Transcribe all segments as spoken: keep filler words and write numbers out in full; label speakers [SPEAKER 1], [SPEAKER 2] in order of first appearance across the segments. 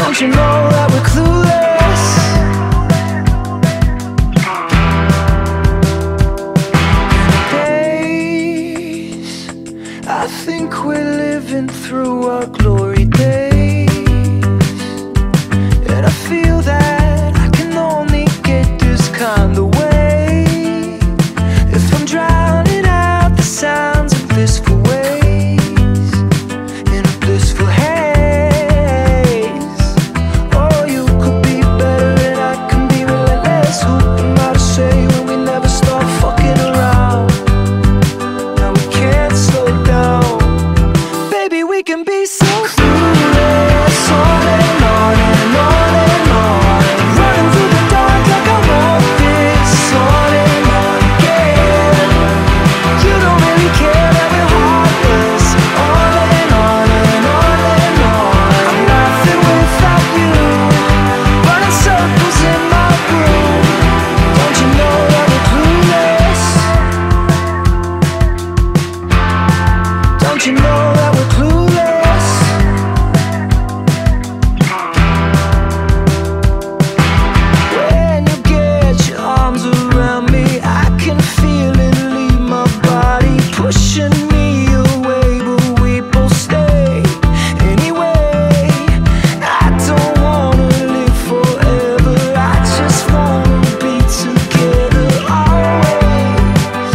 [SPEAKER 1] Don't you know that we're clueless? Days, I think we're living through our glory days, and I feel that I can only get this kind of way if I'm drowning out the sounds of blissful ways in a blissful haze. Oh, you could be better and I can be relentless. Who am I to say when we never stop fucking around? Now we can't slow down. Baby, we can be so clueless, on and on and on and on, running through the dark like I want this, on and on again. You don't really care that we're heartless, on and on and on and on. I'm nothing without you, running circles in my room. Don't you know that we're clueless? Don't you know that we're clueless? When you get your arms around me, I can feel it leave my body, pushing me away, but we both stay anyway. I don't wanna live forever, I just wanna be together always,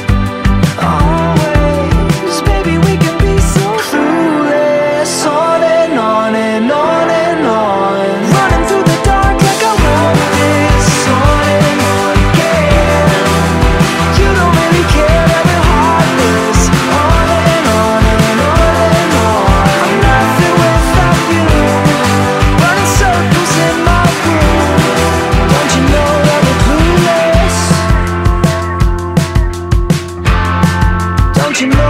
[SPEAKER 1] always. Baby, we can be so clueless, on and on and on and on, running through the dark like I want this, on and on again. You don't really care that we're heartless, on and on and on and on. I'm nothing without you, running circles in my room. Don't you know that we're clueless? Don't you know